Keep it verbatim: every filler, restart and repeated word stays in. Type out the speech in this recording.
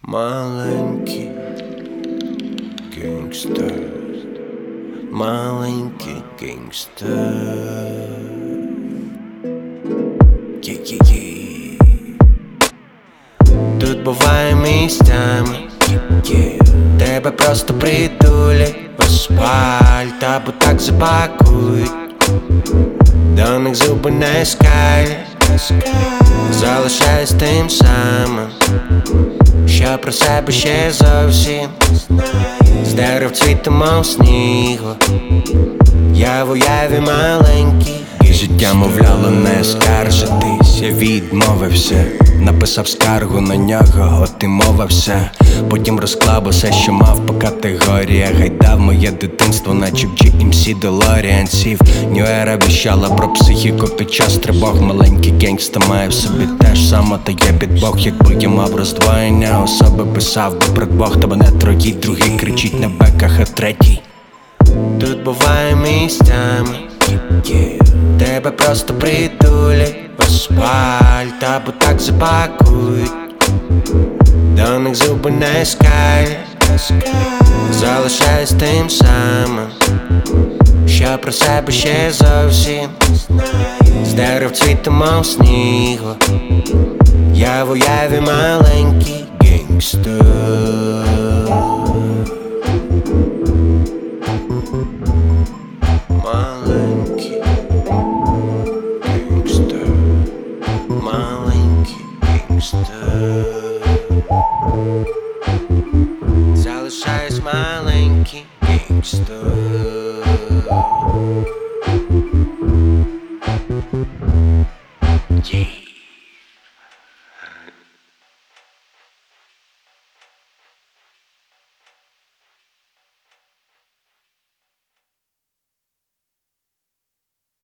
Маленький гангстер, маленький гангстер. Є-є-є. Тут буває місцями, тебе просто притулять в асфальт, або так запакують, до них зуби не скалять. Залишаюсь тим самим, що про себе ще зовсім з дерев цвітемо снігу. Я в уяві маленький. Життя мовляло не скаржитись, я відмовився, написав скаргу на нього, от і мова вся. Потім розклав усе, що мав по категоріях. Гайдав моє дитинство, наче в джі ем сі Делоріан сів. Нью-ера віщала про психіку під час тривог. Маленький гангста має в собі теж саме, та є підбог. Якби я мав роздвоєння особи, писав би про двох, та мене троїть, другий кричить на беках, а третій. Тут буває місцями, тебе просто притулять в асфальт, або так запакують, до них зуби не скалять. Залишаюсь тим самим, що про себе ще зовсім з дерев цвітемо снігу. Я в уяві маленький гангстер. Маленький гангстер, маленький гангстер. Залишаюсь маленький гангстер.